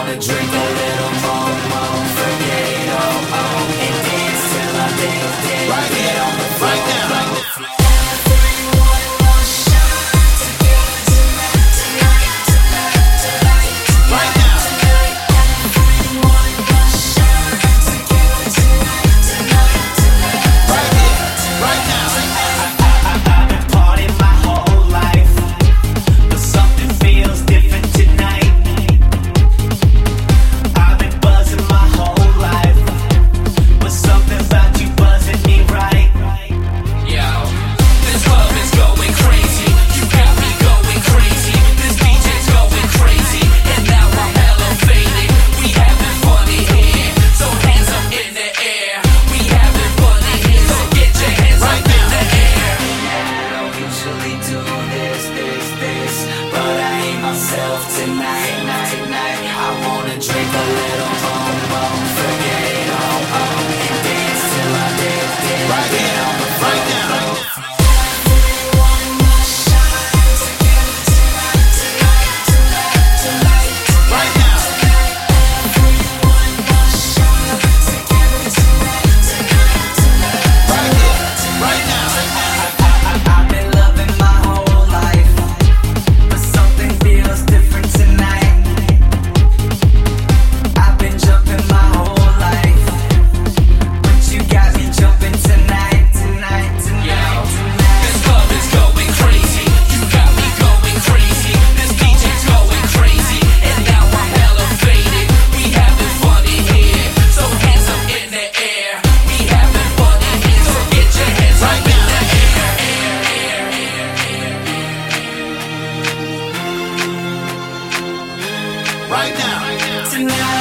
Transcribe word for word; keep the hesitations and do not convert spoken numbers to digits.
wanna drink a little more, more, forget it all, all, and dance till I dance, dance, right get on the floor, right now, right now. Tonight, night, night, I wanna drink a little more, more, forget it all, all, and dance till I dance, dance, right get on the floor, right now, right now. One more shot, together tonight, tonight, tonight, tonight, right now. One more shot, together tonight, tonight, tonight, right here, right now. I've been loving my whole life, but something feels different tonight. I've been jumping my whole life, but you got me jumping tonight, tonight, tonight, tonight. This club is going crazy, you got me going crazy. This D J's going crazy, and now I'm hella faded. We having fun in here, so hands up in the air. We having fun in here, so get your hands up in the air. Right now, Tonight